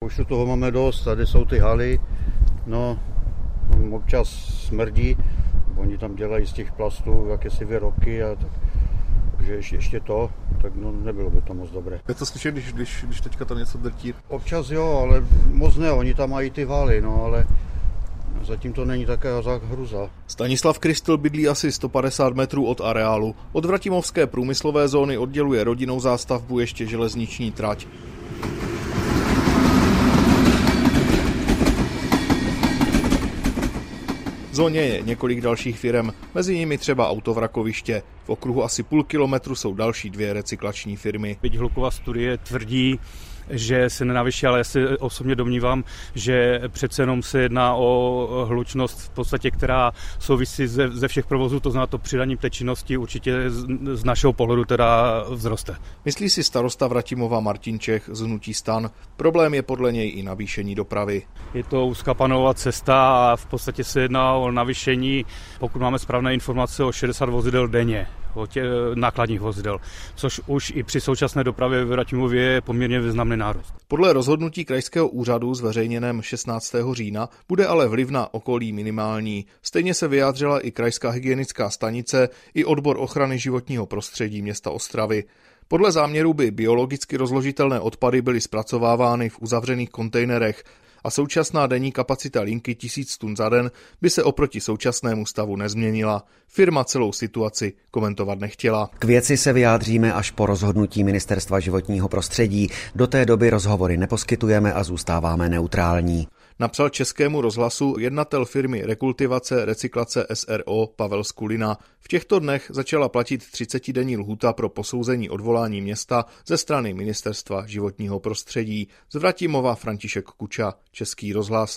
Už toho máme dost, tady jsou ty haly, no občas smrdí, oni tam dělají z těch plastů jakési výrobky a tak. Takže ještě to, tak no, nebylo by to moc dobré. Je to slyšet, když teďka tam něco drtí? Občas jo, ale moc ne, oni tam mají ty valy, no ale zatím to není taková hruza. Stanislav Kristl bydlí asi 150 metrů od areálu. Od Vratimovské průmyslové zóny odděluje rodinnou zástavbu ještě železniční trať. V zóně je několik dalších firem, mezi nimi třeba Autovrakoviště. V okruhu asi půl kilometru jsou další 2 recyklační firmy. Byť hluková studie tvrdí, že se nenavyší, ale já si osobně domnívám, že přece jenom se jedná o hlučnost v podstatě, která souvisí ze všech provozů, to znamená to přidaním té činnosti určitě z našeho pohledu teda vzroste. Myslí si starosta Vratimova Martin Čech z hnutí STAN. Problém je podle něj i navýšení dopravy. Je to úzká panová cesta a v podstatě se jedná o navýšení, pokud máme správné informace, o 60 vozidel denně. Nákladních vozidel, což už i při současné dopravě v Vratimově je poměrně významný nárůst. Podle rozhodnutí krajského úřadu zveřejněném 16. října bude ale vliv na okolí minimální. Stejně se vyjádřila i krajská hygienická stanice i odbor ochrany životního prostředí města Ostravy. Podle záměru by biologicky rozložitelné odpady byly zpracovávány v uzavřených kontejnerech a současná denní kapacita linky 1000 tun za den by se oproti současnému stavu nezměnila. Firma celou situaci komentovat nechtěla. K věci se vyjádříme až po rozhodnutí Ministerstva životního prostředí. Do té doby rozhovory neposkytujeme a zůstáváme neutrální. Napsal Českému rozhlasu jednatel firmy Rekultivace recyklace SRO Pavel Skulina. V těchto dnech začala platit 30denní lhůta pro posouzení odvolání města ze strany Ministerstva životního prostředí. Z Vratimova František Kuča, Český rozhlas.